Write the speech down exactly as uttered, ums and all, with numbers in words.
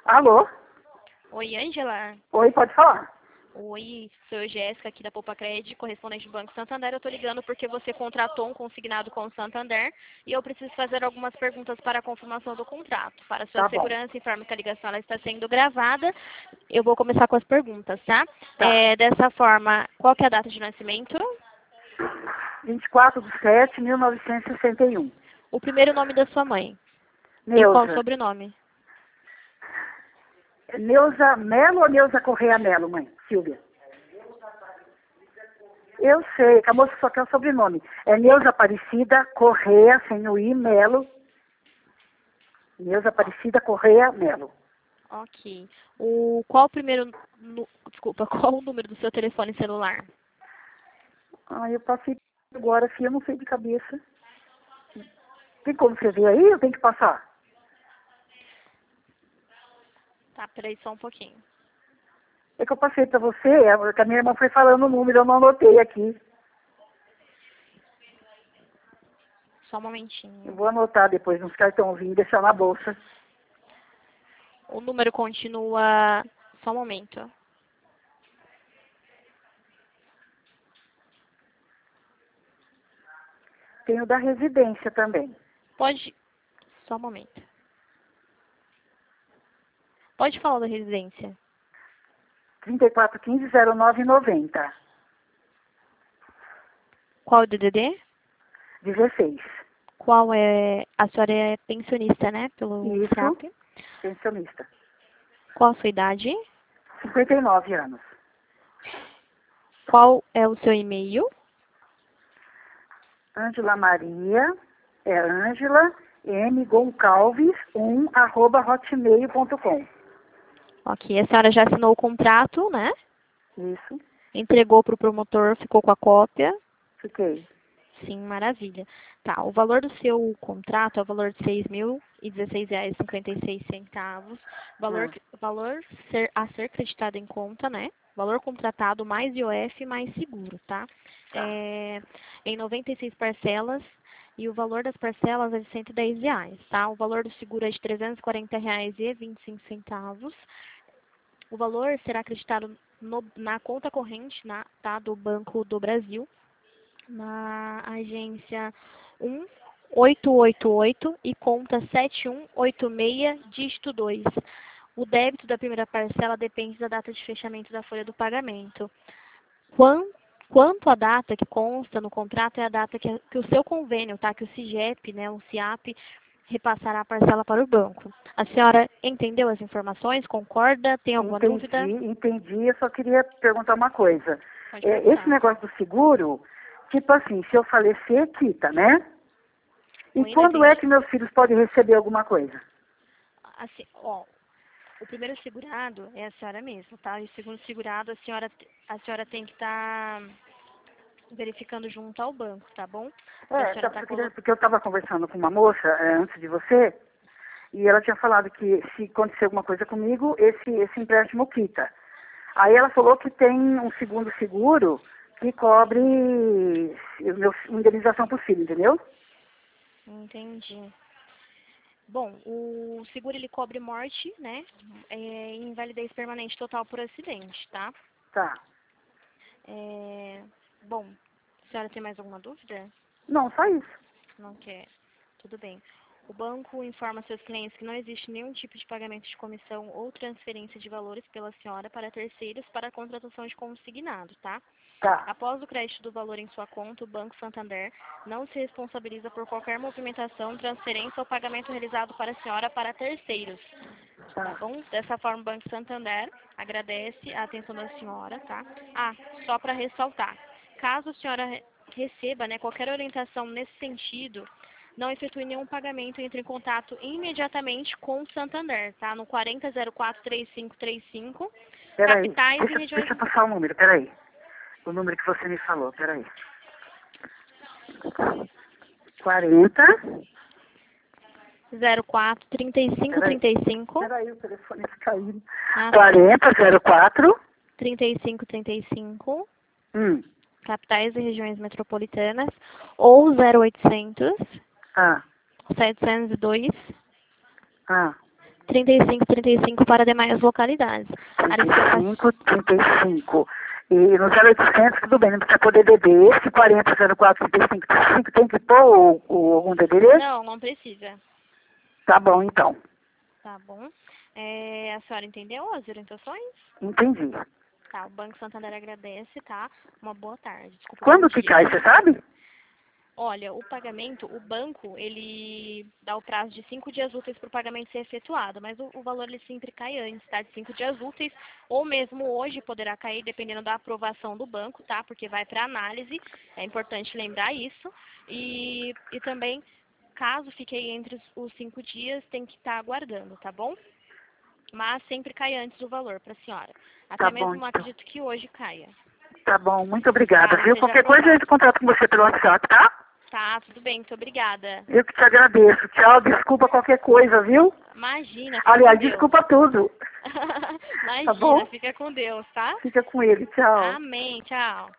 Alô? Oi, Ângela. Oi, pode falar. Oi, sou Jéssica aqui da Poupa Cred, correspondente do Banco Santander. Eu estou ligando porque você contratou um consignado com o Santander e eu preciso fazer algumas perguntas para a confirmação do contrato. Para sua Tá bom. segurança, informe que a ligação ela está sendo gravada. Eu vou começar com as perguntas, tá? Tá. É, dessa forma, qual que é a data de nascimento? vinte e quatro de setembro de mil novecentos e sessenta e um. O primeiro nome da sua mãe. E qual o Neuza. sobrenome? Neuza Melo ou Neuza Correia Melo, mãe? Silvia. Eu sei, que a moça só quer o sobrenome. É Neuza Aparecida Correia, sem o I, Melo. Neuza Aparecida Correia Melo. Ok. O, qual o primeiro... nu- Desculpa, qual o número do seu telefone celular? Ah, eu passei agora, filha, eu não sei de cabeça. Tem como você ver aí? Eu tenho que passar. Tá, peraí só um pouquinho. É que eu passei pra você, é que a minha irmã foi falando o número, eu não anotei aqui. Só um Eu momentinho. vou anotar depois nos cartãozinhos e deixar na bolsa. O número continua... Só um momento. Tem o da residência também. Pode... Só um momento. Pode falar da residência. trinta e quatro quinze, zero nove noventa. Qual o D D D? dezesseis. Qual é... A senhora é pensionista, né? Pelo Isso, S A P. pensionista. Qual a sua idade? cinquenta e nove anos. Qual é o seu e-mail? Ângela Maria, é Ângela M. Goncalves um, arroba hotmail ponto com. Ok, a senhora já assinou o contrato, né? Isso, Entregou para o promotor, ficou com a cópia. fiquei. Sim, maravilha. Tá, o valor do seu contrato é o valor de seis mil e dezesseis reais e cinquenta e seis centavos. Valor, Ah, valor ser, a ser creditado em conta, né? Valor contratado mais I O F mais seguro, tá? tá. É, em noventa e seis parcelas e o valor das parcelas é de cento e dez reais, tá? O valor do seguro é de trezentos e quarenta reais e vinte e cinco centavos. O valor será acreditado no, na conta corrente, na, tá? Do Banco do Brasil, na agência um oito oito oito e conta sete um oito seis, dígito dois. O débito da primeira parcela depende da data de fechamento da folha do pagamento. Quan- Quanto à data que consta no contrato é a data que, que o seu convênio, tá? Que o SIGEP, né, o SIAP, repassará a parcela para o banco. A senhora entendeu as informações? Concorda? Tem alguma dúvida? Entendi, entendi. Eu só queria perguntar uma coisa. Pode É, esse perguntar. negócio do seguro, tipo assim, se eu falecer, quita, né? E Oi, não quando é entendi. que meus filhos podem receber alguma coisa? Assim, ó, o primeiro segurado é a senhora mesma, tá? E o segundo segurado, a senhora, a senhora tem que estar verificando junto ao banco, tá bom? Se a É, senhora tá, está porque colocando... porque eu estava conversando com uma moça é, antes de você, e ela tinha falado que se acontecer alguma coisa comigo, esse, esse empréstimo quita. Aí ela falou que tem um segundo seguro que cobre meu, indenização por filho, entendeu? Entendi. Bom, o seguro ele cobre morte, né? É, e invalidez permanente total por acidente, tá? Tá. É, bom, a senhora tem mais alguma dúvida? Não, só isso. Não quer. Tudo bem. O banco informa seus clientes que não existe nenhum tipo de pagamento de comissão ou transferência de valores pela senhora para terceiros para a contratação de consignado, tá? Tá. Após o crédito do valor em sua conta, o Banco Santander não se responsabiliza por qualquer movimentação, transferência ou pagamento realizado para a senhora para terceiros, tá Tá. bom? Dessa forma, o Banco Santander agradece a atenção da senhora, tá? Ah, só para ressaltar, caso a senhora re- receba, né, qualquer orientação nesse sentido, não efetue nenhum pagamento, entre em contato imediatamente com o Santander, tá? No quarenta zero quatro trinta e cinco trinta e cinco, Peraí. capitais e Deixa, regiões... deixa eu passar o número, peraí. O número que você me falou, peraí. quarenta. zero quatro trinta e cinco Peraí. trinta e cinco. Peraí, o telefone está caindo. Ah, tá. quarenta zero quatro. trinta e cinco trinta e cinco. Hum. Capitais e regiões metropolitanas. Ou zero oitocentos Ah. setecentos e dois Ah. trinta e cinco, trinta e cinco para demais localidades. trinta e cinco, trinta e cinco. E no zero oitocentos, tudo bem, não precisa pôr D D D. Esse quarenta, zero quatro, trinta e cinco, trinta e cinco tem que pôr ou, ou algum D D D? Não, não precisa. Tá bom, então. Tá bom. É, a senhora entendeu as orientações? Entendi. Tá, o Banco Santander agradece, tá? Uma boa tarde. Desculpa. Quando que cai, você sabe? Olha, o pagamento, o banco, ele dá o prazo de cinco dias úteis para o pagamento ser efetuado, mas o, o valor ele sempre cai antes, tá? De cinco dias úteis, ou mesmo hoje poderá cair, dependendo da aprovação do banco, tá? Porque vai para análise, é importante lembrar isso. E, e também, caso fique aí entre os, os cinco dias, tem que estar aguardando, tá bom? Mas sempre cai antes o valor para a senhora. Até Tá mesmo bom, então. acredito que hoje caia. Tá bom, muito obrigada, Tá, viu? seja Qualquer coisa eu entro em contato com você pelo WhatsApp, tá? Tá, tudo bem, muito obrigada. Eu que te agradeço. Tchau, desculpa qualquer coisa, viu? Imagina, fica Aliás, com Deus. desculpa tudo. Imagina, Tá bom? fica com Deus, tá? Fica com ele, tchau. Amém, tchau.